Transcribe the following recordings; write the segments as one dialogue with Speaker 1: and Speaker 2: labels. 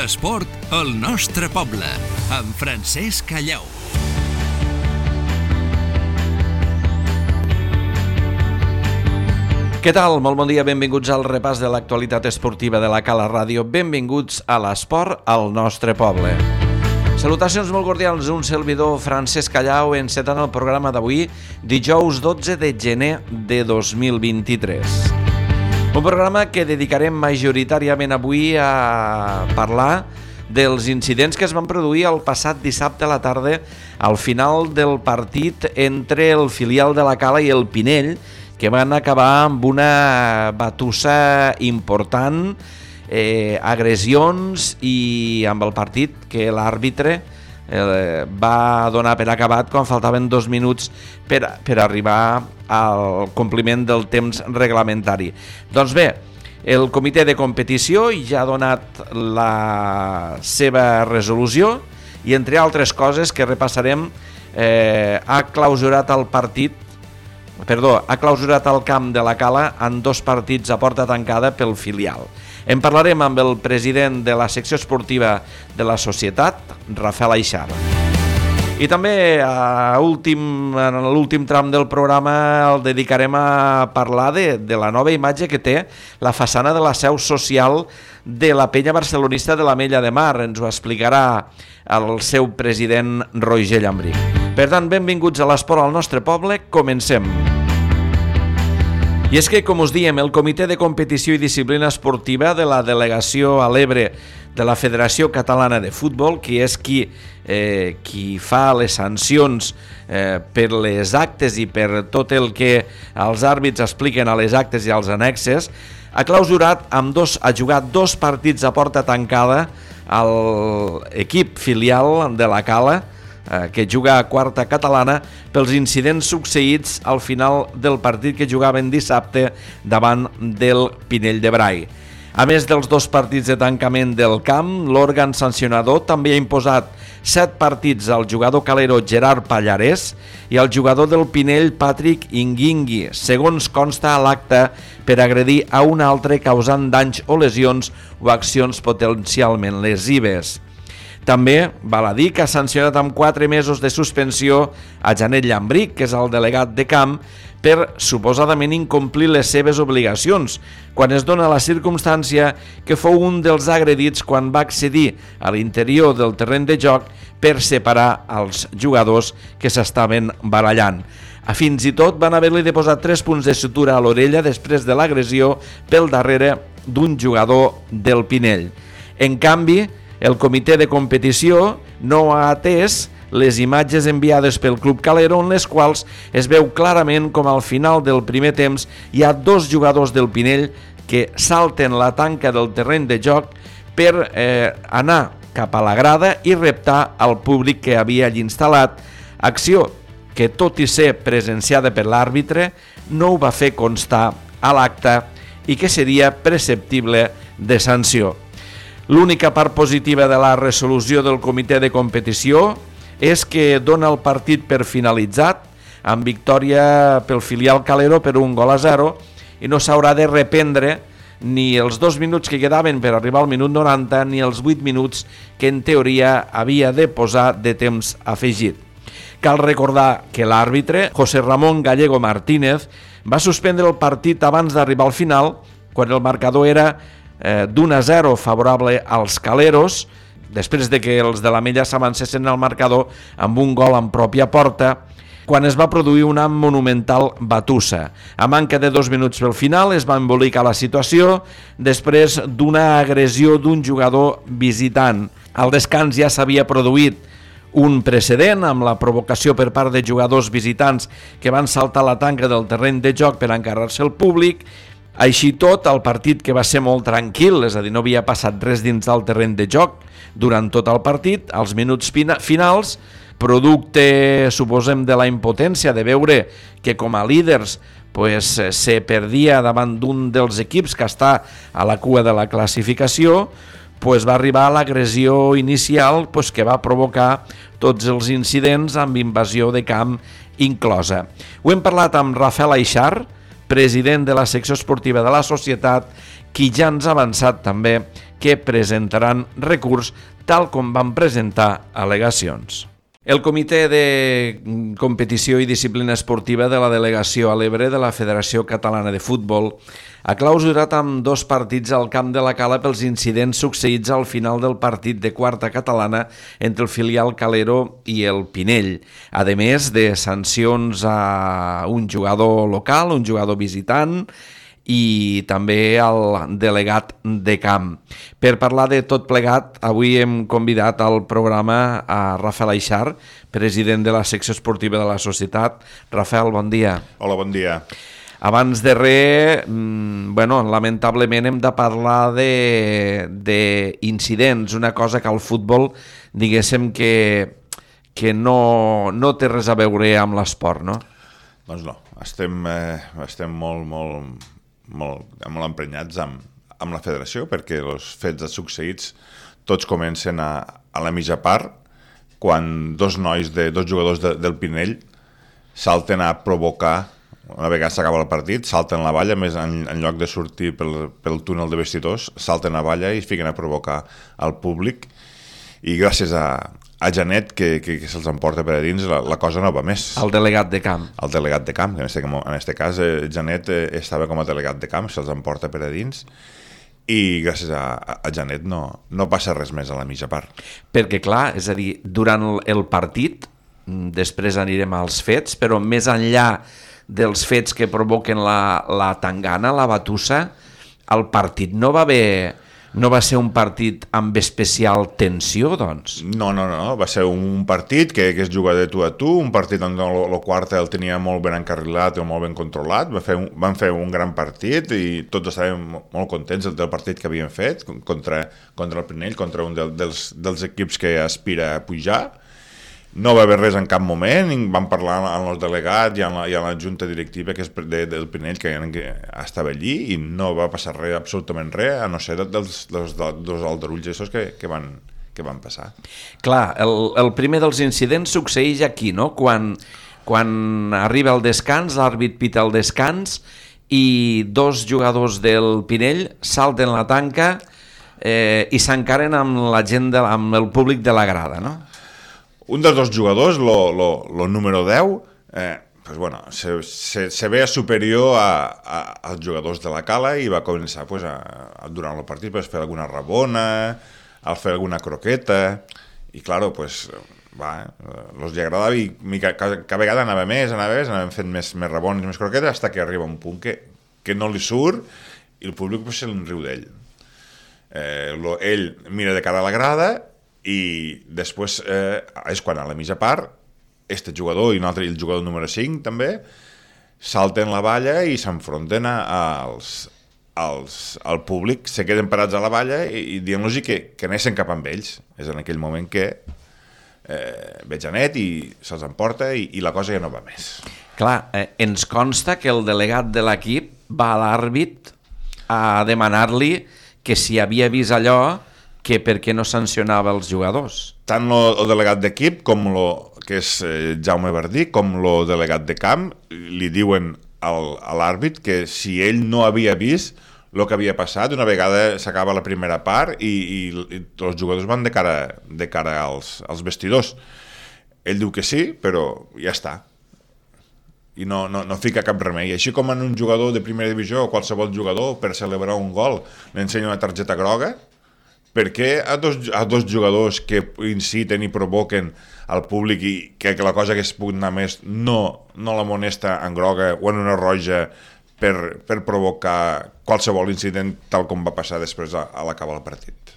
Speaker 1: L'esport al nostre poble, amb Francesc Callau.
Speaker 2: Què tal? Molt bon dia, benvinguts al repàs de l'actualitat esportiva de la Cala Ràdio. Benvinguts a l'esport al nostre poble. Salutacions molt cordials, un servidor Francesc Callau encetant el programa d'avui, dijous 12 de gener de 2023. Un programa que dedicarem majoritàriament avui a parlar dels incidents que es van produir el passat dissabte a la tarda al final del partit entre el filial de la Cala i el Pinell, que van acabar amb una batussa important, agressions i amb el partit que l'àrbitre va donar per acabat quan faltaven 2 minuts per arribar al compliment del temps reglamentari. Doncs bé, el comitè de competició ja ha donat la seva resolució i, entre altres coses que repassarem, ha clausurat el camp de la Cala en 2 partits a porta tancada pel filial. En parlarem amb el president de la secció esportiva de la societat, Rafael Aixar. I també en l'últim tram del programa el dedicarem a parlar de la nova imatge que té la façana de la seu social de la penya barcelonista de l'Ametlla de Mar. Ens ho explicarà el seu president, Roger Llambric. Per tant, benvinguts a l'esport al nostre poble. Comencem. I és que, com us diem, el Comitè de Competició i Disciplina Esportiva de la Delegació a l'Ebre de la Federació Catalana de Futbol, que és qui fa les sancions per les actes i per tot el que els àrbits expliquen a les actes i als annexes, ha jugat 2 partits a porta tancada a l'equip filial de la Cala, que juga a quarta catalana, pels incidents succeïts al final del partit que jugaven dissabte davant del Pinell de Brai. A més dels 2 partits de tancament del camp, l'òrgan sancionador també ha imposat 7 partits al jugador calero Gerard Pallarès i al jugador del Pinell Patrick Inguingui, segons consta a l'acte, per agredir a un altre causant danys o lesions o accions potencialment lesives. També val a dir que ha sancionat amb 4 mesos de suspensió a Janet Llambric, que és el delegat de camp, per suposadament incomplir les seves obligacions, quan es dona la circumstància que fou un dels agredits quan va accedir a l'interior del terreny de joc per separar els jugadors que s'estaven barallant. Fins i tot van haver-li de posar 3 punts de sutura a l'orella després de l'agressió pel darrere d'un jugador del Pinell. En canvi, el comitè de competició no ha atès les imatges enviades pel Club Calero, en les quals es veu clarament com al final del primer temps hi ha 2 jugadors del Pinell que salten la tanca del terreny de joc per anar cap a la grada i reptar al públic que havia allí instal·lat, acció que, tot i ser presenciada per l'àrbitre, no ho va fer constar a l'acte i que seria preceptible de sanció. L'única part positiva de la resolució del comitè de competició és que dona el partit per finalitzat, amb victòria pel filial calero per 1-0, i no s'haurà de reprendre ni els 2 minuts que quedaven per arribar al minut 90 ni els 8 minuts que en teoria havia de posar de temps afegit. Cal recordar que l'àrbitre, José Ramón Gallego Martínez, va suspendre el partit abans d'arribar al final, quan el marcador era d'1-0 favorable als caleros, després de que els de l'Ametlla s'avancessin al marcador amb un gol en pròpia porta, quan es va produir una monumental batussa. A manca de 2 minuts pel final es va embolicar la situació després d'una agressió d'un jugador visitant. Al descans ja s'havia produït un precedent amb la provocació per part de jugadors visitants que van saltar la tanca del terreny de joc per encarrar-se al públic. Així tot, el partit, que va ser molt tranquil, és a dir, no havia passat res dins del terreny de joc durant tot el partit, als minuts finals, producte, suposem, de la impotència de veure que com a líders se perdia davant d'un dels equips que està a la cua de la classificació, va arribar a l'agressió inicial que va provocar tots els incidents amb invasió de camp inclosa. Ho hem parlat amb Rafael Aixar, president de la secció esportiva de la societat, qui ja ens ha avançat també que presentaran recurs tal com van presentar al·legacions. El Comitè de Competició i Disciplina Esportiva de la Delegació a l'Ebre de la Federació Catalana de Futbol ha clausurat amb 2 partits al camp de la Cala pels incidents succeïts al final del partit de quarta catalana entre el filial Calero i el Pinell, a més de sancions a un jugador local, un jugador visitant, i també al delegat de camp. Per parlar de tot plegat, avui hem convidat al programa a Rafael Aixar, president de la secció esportiva de la societat. Rafael, bon dia.
Speaker 3: Hola, bon dia.
Speaker 2: Abans de res, lamentablement hem de parlar d'incidents, una cosa que al futbol, diguéssim que no té res a veure amb l'esport, no?
Speaker 3: Doncs no, estem molt emprenyats amb la federació perquè els fets succeïts tots comencen a la mitja part quan dos jugadors del Pinell salten a provocar, una vegada s'acaba el partit, salten la valla, més en lloc de sortir pel túnel de vestidors, salten a valla i es fiquen a provocar al públic, i gràcies a Janet, que se'ls emporta per a dins, la cosa no va més.
Speaker 2: El delegat de camp.
Speaker 3: El delegat de camp, que en aquest cas Janet estava com a delegat de camp, se'ls emporta per a dins, i gràcies a Janet no passa res més a la mitja part.
Speaker 2: Perquè clar, és a dir, durant el partit, després anirem als fets, però més enllà dels fets que provoquen la tangana, la batussa, el partit no va ser un partit amb especial tensió, doncs?
Speaker 3: No, va ser un partit que es juga de tu a tu, un partit on el quart el tenia molt ben encarrilat i molt ben controlat, van fer un gran partit i tots estàvem molt contents del partit que havien fet contra el Pinell, contra un dels equips que aspira a pujar. No va haver res en cap moment, vam parlar amb els delegats i amb la junta directiva que és del Pinell, que estava allí, i no va passar res, absolutament res, a no ser dels aldarulls que van passar.
Speaker 2: Clar, el primer dels incidents succeeix aquí, no? Quan arriba el descans, l'àrbit pita el descans i 2 jugadors del Pinell salten la tanca i s'encaren amb la gent, amb el públic de la grada, no?
Speaker 3: Un dels 2 jugadors, lo número 10, se veia superior als jugadors de la Cala i va començar durant el partit a fer alguna rabona, a fer alguna croqueta, i claro, els li agradava i cada vegada anava més, anaven fent més rabones, més croquetes, fins que arriba un punt que no li surt i el públic se'n riu d'ell. Ell mira de cara a la grada i després és quan a la mitja part este jugador i el jugador número 5 també salten la valla i s'enfronten al públic, se queden parats a la valla i dient-los que anessin cap amb ells. És en aquell moment que ve Janet i se'ls emporta i la cosa ja no va més.
Speaker 2: Clar, ens consta que el delegat de l'equip va a l'àrbit a demanar-li que si havia vist allò, que per què no sancionava els jugadors.
Speaker 3: Tant el delegat d'equip, que és Jaume Verdí, com el delegat de camp, li diuen a l'àrbit que si ell no havia vist el que havia passat, una vegada s'acaba la primera part i els jugadors van de cara als vestidors. Ell diu que sí, però ja està. I no fica cap remei. Així com en un jugador de primera divisió o qualsevol jugador, per celebrar un gol, l'ensenya una targeta groga, per què a dos jugadors que inciten i provoquen al públic i que la cosa que es pugui anar més no l'amonesta en groga o en una roja per provocar qualsevol incident tal com va passar després a l'acabar el partit?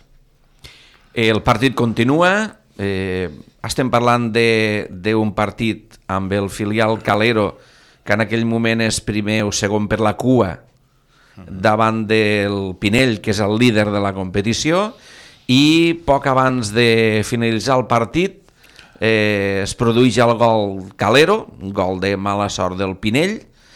Speaker 2: El partit continua, estem parlant d'un partit amb el filial Calero, que en aquell moment és primer o segon per la cua, davant del Pinell, que és el líder de la competició, i poc abans de finalitzar el partit es produeix el gol Calero, un gol de mala sort del Pinell,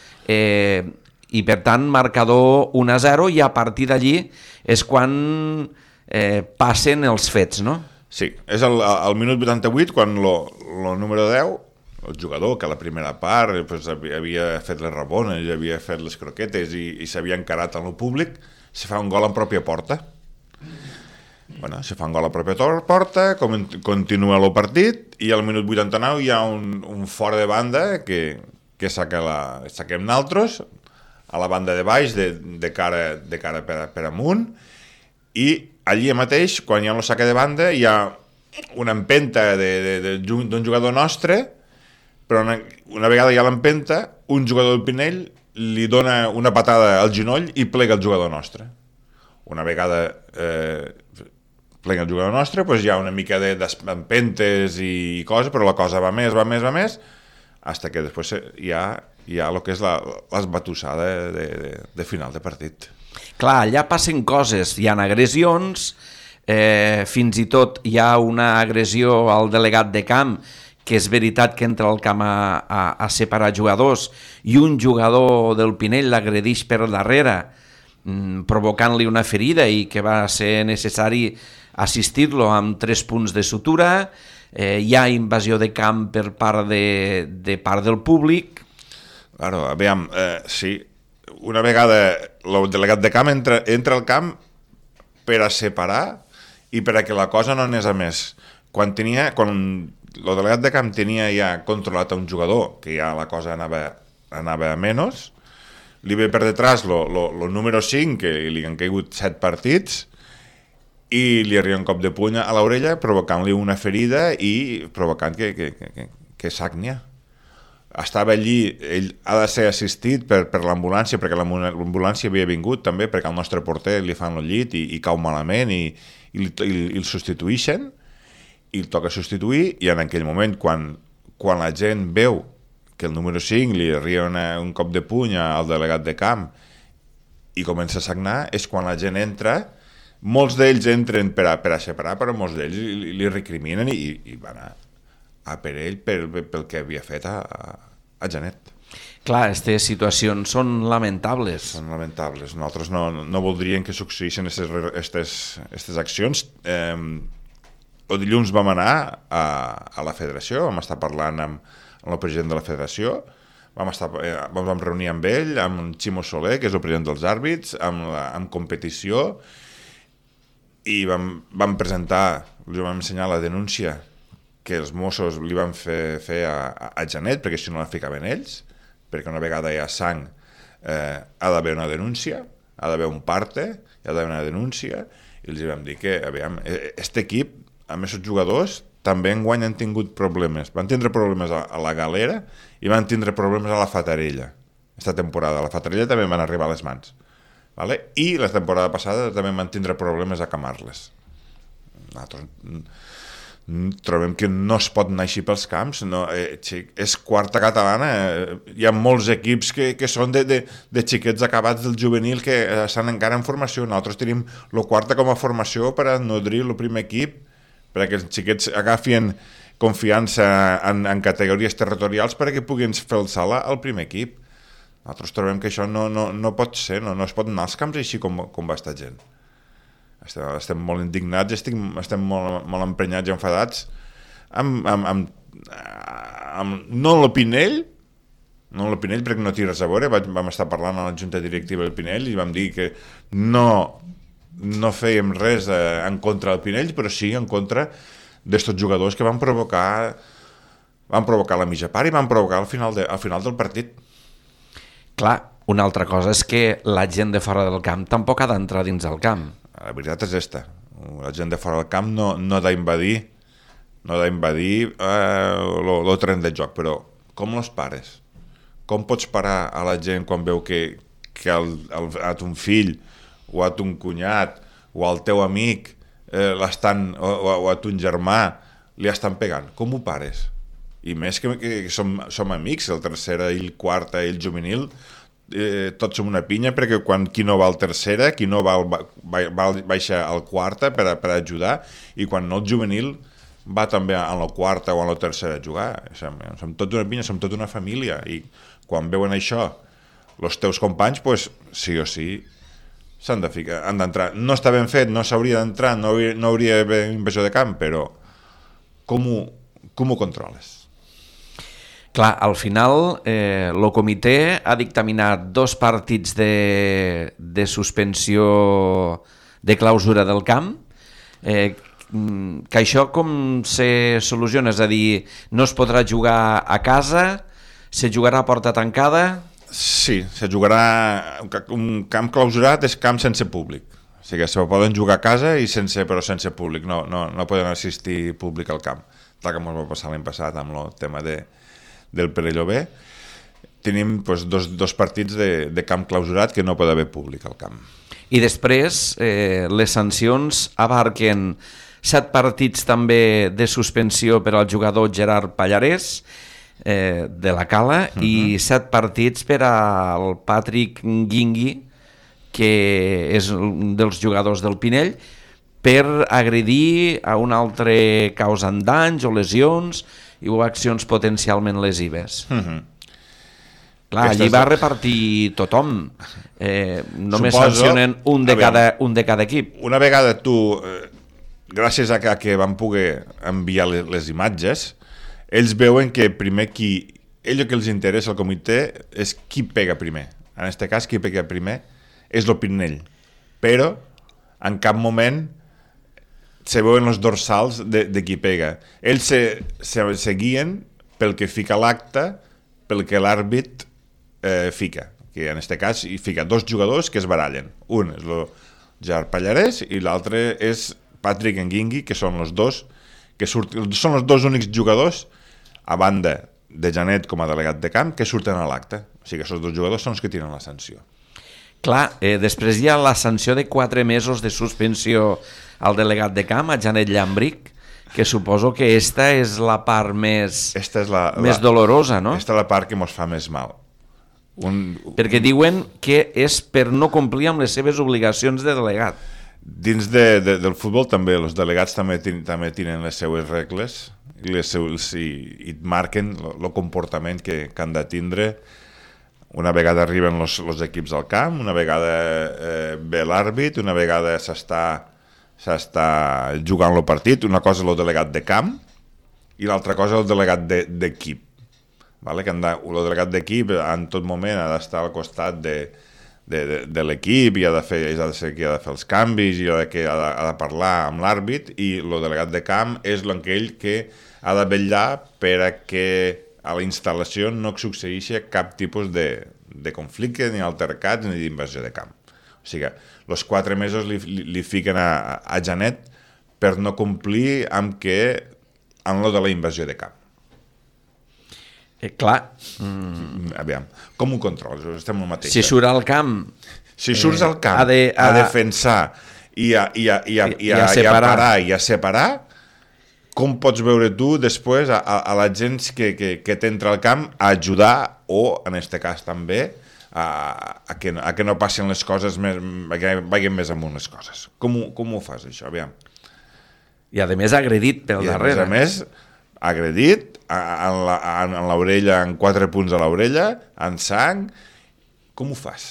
Speaker 2: i per tant marcador 1-0, i a partir d'allí és quan passen els fets, no?
Speaker 3: Sí, és al minut 88 quan el número 10, el jugador que a la primera part havia fet les rabones, havia fet les croquetes i s'havia encarat amb el públic, se fa un gol en pròpia porta. Bueno, se fa un gol a la pròpia porta, continua el partit, i al minut 89 hi ha un fora de banda que saquem naltros, a la banda de baix, de cara per amunt, i allí mateix, quan hi ha el saque de banda, hi ha una empenta d'un jugador nostre, però una vegada hi ha l'empenta, un jugador del Pinell li dona una patada al genoll i plega el jugador nostre. Una vegada plega el jugador nostre, doncs hi ha una mica d'empentes i coses, però la cosa va més, hasta que després hi ha el que és l'esbatussada de final de partit.
Speaker 2: Clar, allà passen coses, hi ha agressions, fins i tot hi ha una agressió al delegat de camp, que és veritat que entra al camp a separar jugadors, i un jugador del Pinell l'agredeix per darrere, provocant-li una ferida, i que va ser necessari assistir-lo amb 3 punts de sutura. Hi ha invasió de camp per part del públic.
Speaker 3: Claro, aviam, sí, una vegada el delegat de camp entra al camp per a separar i per a que la cosa no anés a més. Quan el delegat de camp tenia ja controlat a un jugador, que ja la cosa anava a menys, li ve per detrás el número 5, que li han caigut 7 partits, i li arriba un cop de puny a l'orella, provocant-li una ferida i provocant que sagnia. Estava allí, ell ha de ser assistit per l'ambulància, perquè l'ambulància havia vingut també, perquè al nostre porter li fan el llit i cau malament i el substituïxen, i el toca substituir, i en aquell moment, quan la gent veu que el número 5 li arriba un cop de puny al delegat de camp i comença a sagnar, és quan la gent entra. Molts d'ells entren per a separar, però molts d'ells li recriminen i van a per ell pel que havia fet a Janet.
Speaker 2: Clar, aquestes situacions són lamentables.
Speaker 3: Són lamentables. Nosaltres no voldríem que succeïssin aquestes accions. El dilluns vam anar a la federació, vam estar parlant amb el president de la federació, vam reunir amb ell, amb Ximo Soler, que és el president dels àrbits, amb competició, i vam presentar, li vam ensenyar la denúncia que els Mossos li van fer a Janet, perquè si no la ficaven ells, perquè una vegada hi ha sang ha d'haver una denúncia, ha d'haver un parte, hi ha d'haver una denúncia, i els vam dir que, aviam, aquest equip, a més els jugadors, també enguany han tingut problemes. Van tindre problemes a la Galera i van tindre problemes a la Fatarella, aquesta temporada. A la Fatarella també van arribar a les mans. Vale? I la temporada passada també van tindre problemes a Camarles. Nosaltres trobem que no es pot anar així pels camps. No, és quarta catalana. Hi ha molts equips que són de xiquets acabats del juvenil que estan encara en formació. Nosaltres tenim la quarta com a formació per a nodrir el primer equip, perquè els xiquets agafien confiança en categories territorials perquè puguin fer el salt al primer equip. Nosaltres trobem que això no pot ser, no es pot anar als camps així com va estar gent. Estem molt indignats, estem molt emprenyats i enfadats no el Pinell, perquè no té res a veure. Vam estar parlant a la Junta Directiva del Pinell i vam dir que no fèiem res en contra del Pinell, però sí en contra d'estos jugadors que van provocar la mitja part i van provocar al final del partit.
Speaker 2: Clar, una altra cosa és que la gent de fora del camp tampoc ha d'entrar dins del camp.
Speaker 3: La veritat és esta. La gent de fora del camp no ha d'invadir el terreny de joc, però com els pares? Com pots parar a la gent quan veu que a ton fill o a ton cunyat o al teu amic o a ton germà li estan pegant? Com ho pares? I més que som amics, el tercera i el quarta i el juvenil, tots som una pinya, perquè qui no va al tercera, qui no va baixa al quarta per a ajudar, i quan no el juvenil va també a la quarta o a la tercera a jugar. Som tots una pinya, som tota una família, i quan veuen això els teus companys, pues, sí o sí s'han de ficar, han d'entrar. No està ben fet, no s'hauria d'entrar, no hauria d'haver invasió de camp, però com ho controles?
Speaker 2: Clar, al final el comitè ha dictaminat 2 partits de suspensió de clausura del camp, Que això com se soluciona? És a dir, no es podrà jugar a casa, se jugarà a porta tancada?
Speaker 3: Sí, se jugarà... Un camp clausurat és camp sense públic. O sigui, se poden jugar a casa però sense públic. No poden assistir públic al camp. Tal com ens va passar l'any passat amb el tema del Perelló-B. Tenim dos partits de camp clausurat que no pot haver públic al camp.
Speaker 2: I després les sancions abarquen 7 partits també de suspensió per al jugador Gerard Pallarès de la Cala i 7 partits per al Patrick Nguingui, que és un dels jugadors del Pinell, per agredir a un altre causant danys o lesions o accions potencialment lesives. Clar, allí va repartir tothom. Només sancionen un de cada equip.
Speaker 3: Una vegada tu, gràcies a que van poder enviar les imatges, ells veuen que primer el que els interessa al comitè és qui pega primer. En aquest cas, qui pega primer és el Pinell. Però en cap moment se veuen els dorsals de qui pega. Ells se guien pel que fica l'acte, pel que l'àrbit fica, que en aquest cas hi fica 2 jugadors que es barallen. Un és el Gerard Pallarès i l'altre és Patrick Nguingui, que són els dos són els 2 únics jugadors, a banda de Janet com a delegat de camp, que surten a l'acte. O sigui que aquests 2 jugadors són els que tenen la sanció.
Speaker 2: Clar, després hi ha la sanció de 4 mesos de suspensió al delegat de camp, a Janet Llambric, que suposo que esta és la part més dolorosa, no?
Speaker 3: Esta és la part que ens fa més mal.
Speaker 2: Perquè diuen que és per no complir amb les seves obligacions de delegat.
Speaker 3: Dins del futbol també, els delegats també tenen les seues regles i marquen el comportament que han de tindre una vegada arriben els equips al camp, una vegada ve l'àrbit, una vegada s'està jugant el partit. Una cosa és el delegat de camp i l'altra cosa és el delegat d'equip. Que el delegat d'equip en tot moment ha d'estar al costat de l'equip i ha de fer els canvis i ha de parlar amb l'àrbit, i el delegat de camp és aquell que ha de vetllar per a que a la instal·lació no succeeixi cap tipus de conflicte, ni altercat, ni d'invasió de camp. O sigui, els 4 mesos li fiquen a Janet per no complir amb lo de la invasió de camp.
Speaker 2: Clar.
Speaker 3: Aviam, com ho controles? Estem el mateix.
Speaker 2: Si surt al camp...
Speaker 3: Si surts al camp a defensar i a parar i a separar, com pots veure tu després a la gent que t'entra al camp a ajudar o, en aquest cas també, a que no passin les coses, que vagin més amunt les coses? Com ho fas, això? Aviam.
Speaker 2: I a més agredit pel darrere.
Speaker 3: I a més agredit, en l'orella, en 4 punts a l'orella, en sang. Com ho fas?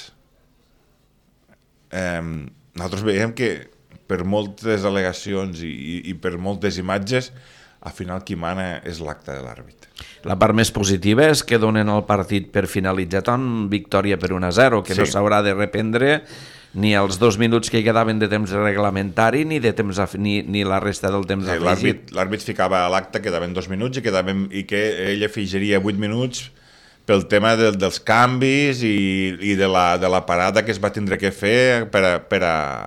Speaker 3: Nosaltres veiem que per moltes al·legacions i per moltes imatges, al final qui mana és l'acte de l'àrbit.
Speaker 2: La part més positiva és que donen el partit per finalitzat amb victòria per 1-0, que no s'haurà de reprendre ni els 2 minuts que hi quedaven de temps reglamentari ni la resta del temps afegit.
Speaker 3: L'àrbit ficava a l'acte, quedaven 2 minuts i que ell afegiria 8 minuts pel tema dels canvis i de la parada que es va tindre que fer per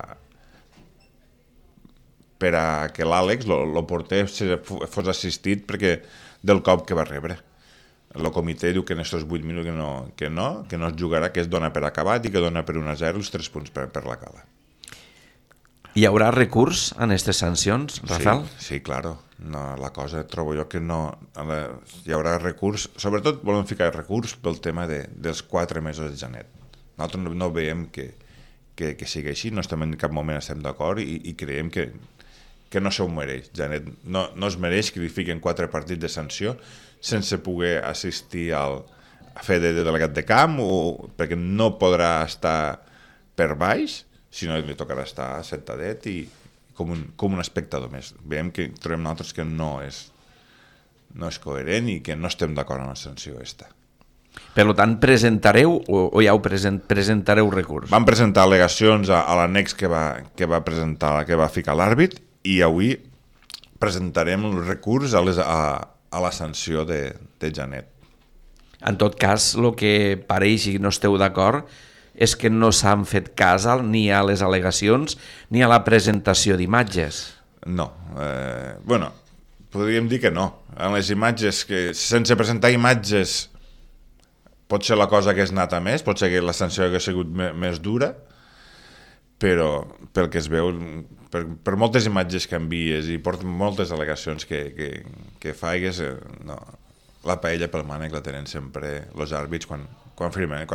Speaker 3: a que l'Àlex, el porter, fos assistit del cop que va rebre. El comitè diu que en aquests 8 minuts que no es jugarà, que es dona per acabat i que dona per 1-0 els 3 punts per la Cala.
Speaker 2: Hi haurà recurs en aquestes sancions, Rafael?
Speaker 3: Sí, claro. No, la cosa trobo jo que no... Hi haurà recurs, sobretot volem ficar recurs pel tema dels 4 mesos de Janet. Nosaltres no veiem que sigui així, no estem en cap moment estem d'acord i creiem que no se ho mereix. Janet no es mereix que li fiquen 4 partits de sanció sense poder assistir a fer de delegat de camp, perquè no podrà estar per baix, sinó li tocarà estar sentadet i com un espectador més. Veiem que trobem nosaltres que no és coherent i que no estem d'acord amb la sanció aquesta.
Speaker 2: Per tant, presentareu o ja ho presentareu recurs?
Speaker 3: Vam presentar al·legacions a l'annex que va ficar l'àrbit i avui presentarem el recurs a la sanció de Janet.
Speaker 2: En tot cas, el que pareix i no esteu d'acord és que no s'han fet cas ni a les al·legacions ni a la presentació d'imatges.
Speaker 3: No. Bueno, podríem dir que no. En les imatges, que sense presentar imatges pot ser la cosa que és anat a més, pot ser que la sanció hagués sigut més dura, però pel que es veu, per moltes imatges que envies i per moltes al·legacions que faigues, no, la paella pel mànec la tenen sempre els àrbits quan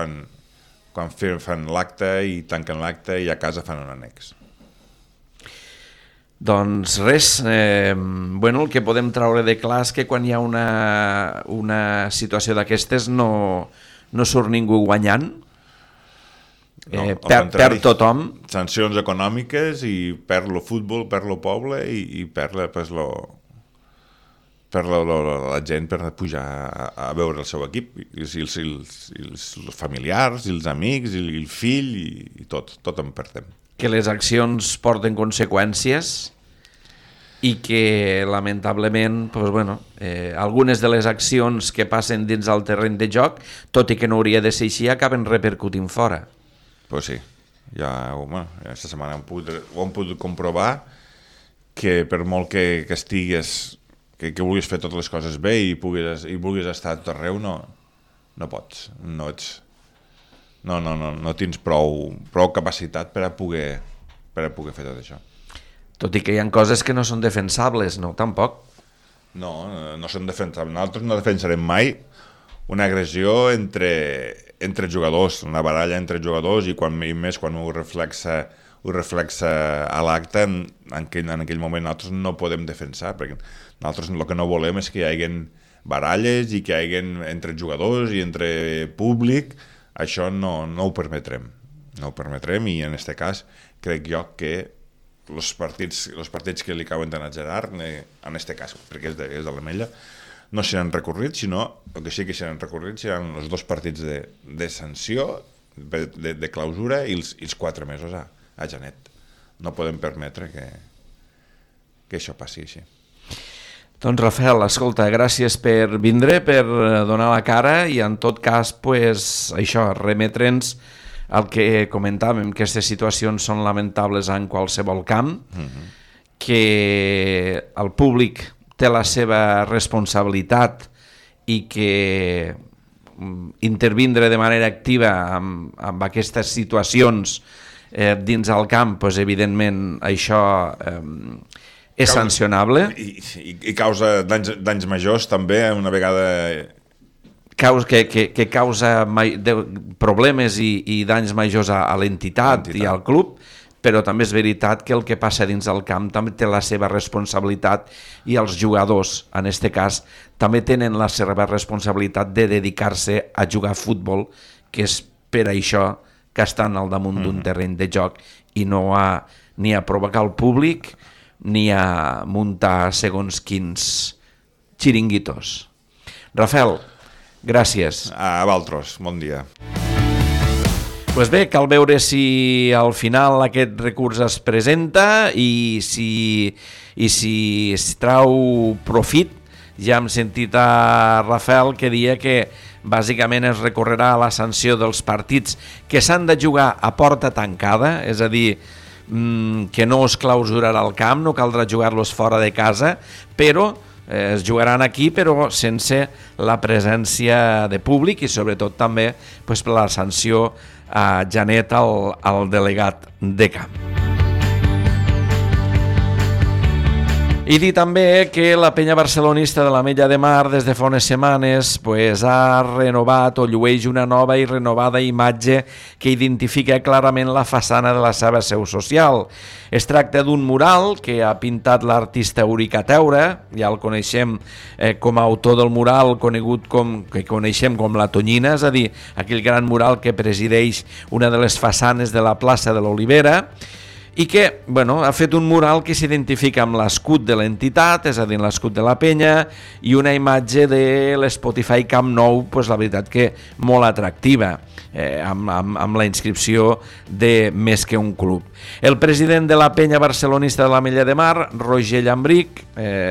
Speaker 3: fan l'acte i tanquen l'acte i a casa fan un annex.
Speaker 2: Doncs res, el que podem traure de clar és que quan hi ha una situació d'aquestes no surt ningú guanyant, perd tothom.
Speaker 3: Sancions econòmiques i perd el futbol, perd el poble i perd la gent per pujar a veure el seu equip, i els familiars, i els amics, i el fill, i tot en perdem.
Speaker 2: Que les accions porten conseqüències i que, lamentablement, algunes de les accions que passen dins el terreny de joc, tot i que no hauria de ser així, acaben repercutint fora.
Speaker 3: Pues sí, aquesta setmana ho hem pogut comprovar, que per molt que estigues, que vulguis fer totes les coses bé i vulguis estar a tot arreu, no pots, no tens prou capacitat per a poder fer tot això.
Speaker 2: Tot i que hi ha coses que no són defensables, no? Tampoc.
Speaker 3: No són defensables. Nosaltres no defensarem mai una agressió entre jugadors, una baralla entre jugadors, i més quan ho reflexa a l'acte, en aquell moment nosaltres no podem defensar, perquè nosaltres el que no volem és que hi hagi baralles i que hi hagi entre jugadors i entre públic. Això no ho permetrem. No ho permetrem, i en aquest cas crec jo que els partits que li cauen tant a Gerard, en aquest cas, perquè és de l'Ametlla, no seran recorrits, sinó el que sí que seran recorrits seran els 2 partits de sanció, de clausura, i els 4 mesos a Janet. No podem permetre que això passi així.
Speaker 2: Doncs Rafael, escolta, gràcies per vindre, per donar la cara, i en tot cas, això, remetre'ns el que comentàvem, que aquestes situacions són lamentables en qualsevol camp, que el públic té la seva responsabilitat i que intervindre de manera activa amb aquestes situacions dins el camp, evidentment això és sancionable.
Speaker 3: I causa danys majors també, una vegada...
Speaker 2: que causa problemes i danys majors a l'entitat i al club, però també és veritat que el que passa dins del camp també té la seva responsabilitat, i els jugadors, en aquest cas, també tenen la seva responsabilitat de dedicar-se a jugar a futbol, que és per això que estan al damunt d'un terreny de joc, i no ni a provocar el públic ni a muntar segons quins xiringuitos. Rafael, gràcies.
Speaker 3: A vosaltres, bon dia.
Speaker 2: Doncs bé, cal veure si al final aquest recurs es presenta i si es trau profit. Ja hem sentit a Rafael que deia que bàsicament es recorrerà a la sanció dels partits que s'han de jugar a porta tancada, és a dir, que no es clausurarà el camp, no caldrà jugar-los fora de casa, però es jugaran aquí, però sense la presència de públic, i sobretot també per la sanció a Janet, al delegat de camp. I dir també que la penya barcelonista de l'Ametlla de Mar des de fa unes setmanes ha renovat o llueix una nova i renovada imatge que identifica clarament la façana de la seva seu social. Es tracta d'un mural que ha pintat l'artista Úrica Teura, ja el coneixem com a autor del mural que coneixem com la Tonyina, és a dir, aquell gran mural que presideix una de les façanes de la plaça de l'Olivera, i que ha fet un mural que s'identifica amb l'escut de l'entitat, és a dir, l'escut de la penya, i una imatge de l'Spotify Camp Nou, la veritat que molt atractiva, amb la inscripció de Més que un club. El president de la penya barcelonista de l'Ametlla de Mar, Roger Llambrich,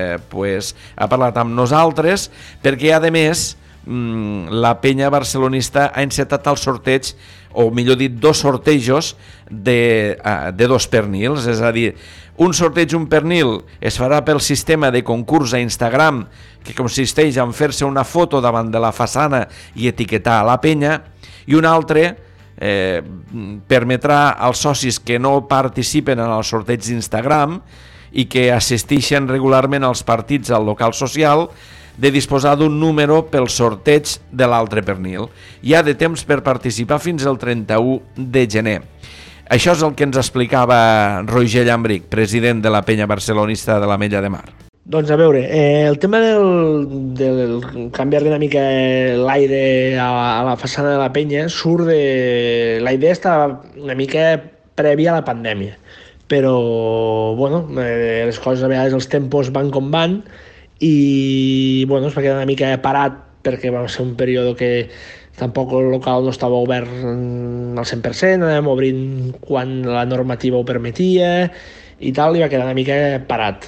Speaker 2: ha parlat amb nosaltres, perquè a més la penya barcelonista ha encetat el sorteig, o millor dit, 2 sortejos de 2 pernils, és a dir, un sorteig, un pernil, es farà pel sistema de concurs a Instagram, que consisteix en fer-se una foto davant de la façana i etiquetar a la penya, i un altre permetrà als socis que no participen en el sorteig d'Instagram i que assisteixen regularment als partits al local social de disposar d'un número pel sorteig de l'altre pernil. Hi ha de temps per participar fins al 31 de gener. Això és el que ens explicava Roger Llambrich, president de la penya barcelonista de l'Ametlla de Mar.
Speaker 4: Doncs a veure, el tema del canviar una mica l'aire a la façana de la penya surt de... La idea estava una mica prèvia a la pandèmia, però les coses a vegades, els tempos van com van, i es va quedar una mica parat perquè va ser un període que tampoc el local no estava obert al 100%, anàvem obrint quan la normativa ho permetia i tal, i va quedar una mica parat.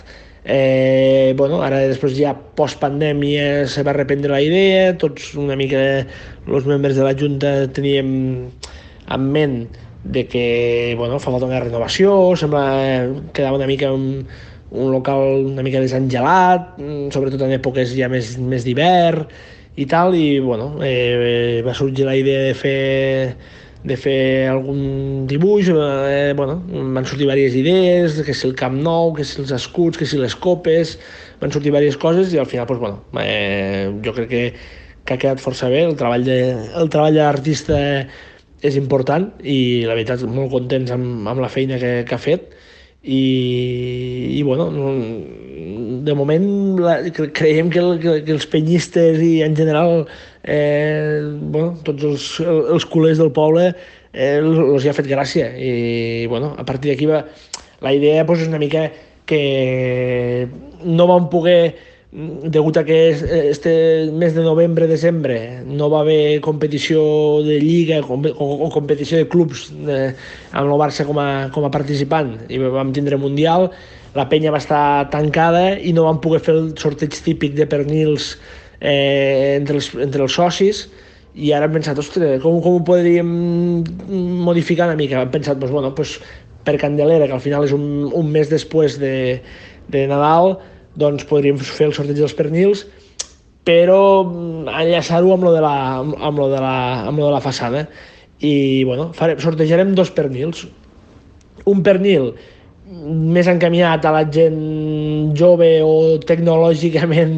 Speaker 4: Ara després ja postpandèmia se va reprendre la idea, tots una mica els membres de la Junta teníem en ment de que fa falta una renovació, sembla quedava una mica un local una mica desangelat, sobretot en èpoques ja més d'hivern i tal, i va sorgir la idea de fer algun dibuix, van sortir diverses idees, que si el Camp Nou, que si els escuts, que si les copes, van sortir diverses coses i al final jo crec que ha quedat força bé, el treball de l'artista és important i la veritat molt contents amb la feina que ha fet. I de moment creiem que els penyistes i en general tots els culers del poble els hi ha fet gràcia i a partir d'aquí la idea és una mica que no vam poder, degut a que este mes de novembre-desembre no va haver competició de lliga o competició de clubs amb el Barça com a participant i vam tindre Mundial, la penya va estar tancada i no vam poder fer el sorteig típic de pernils entre els socis i ara hem pensat, ostres, com ho podríem modificar una mica? Hem pensat, per Candelera, que al final és un mes després de Nadal, doncs podríem fer el sorteig dels pernils, però enllaçar-ho amb lo de la façana. I sortejarem 2 pernils. Un pernil més encaminat a la gent jove o tecnològicament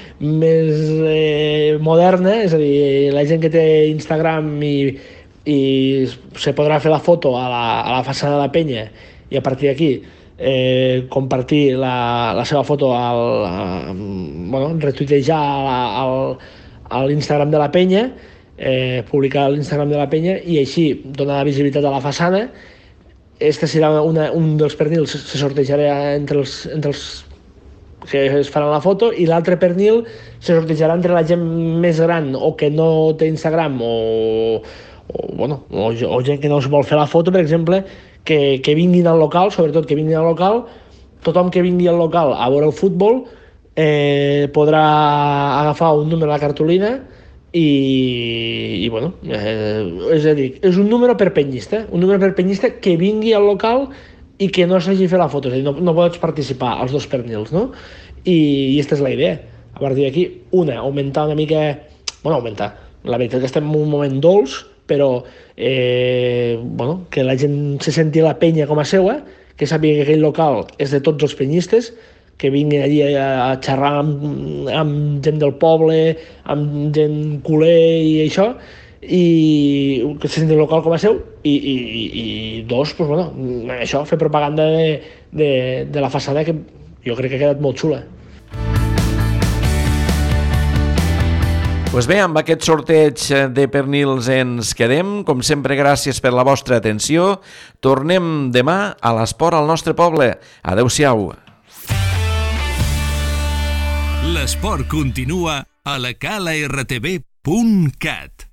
Speaker 4: més moderna, és a dir, la gent que té Instagram i se podrà fer la foto a la façana de la penya i a partir d'aquí compartir la seva foto, retuitejar a l'Instagram de la penya, publicar a l'Instagram de la penya i així donar visibilitat a la façana. Este serà un dels pernils, se sortejarà entre els que es faran la foto i l'altre pernil se sortejarà entre la gent més gran o que no té Instagram o gent que no es vol fer la foto, per exemple, que vinguin al local, sobretot que vinguin al local, tothom que vingui al local a veure el futbol podrà agafar un número a la cartolina és a dir, és un número per penyista que vingui al local i que no s'hagi fet la foto, és a dir, no pots participar als 2 pernils, no? I aquesta és la idea. A partir d'aquí, augmentar una mica... augmentar. La veritat que estem en un moment dolç, però que la gent se senti la penya com a seua, que sàpiga que aquell local és de tots els penyistes, que vinguin allí a xerrar amb gent del poble, amb gent culer i això, i que se senti el local com a seu, i 2, això, fer propaganda de la façana, que jo crec que ha quedat molt xula.
Speaker 2: Pues bé, amb aquest sorteig de pernils ens quedem. Com sempre, gràcies per la vostra atenció. Tornem demà a l'esport al nostre poble. Adéu-siau.
Speaker 1: L'esport continua a la calartb.cat.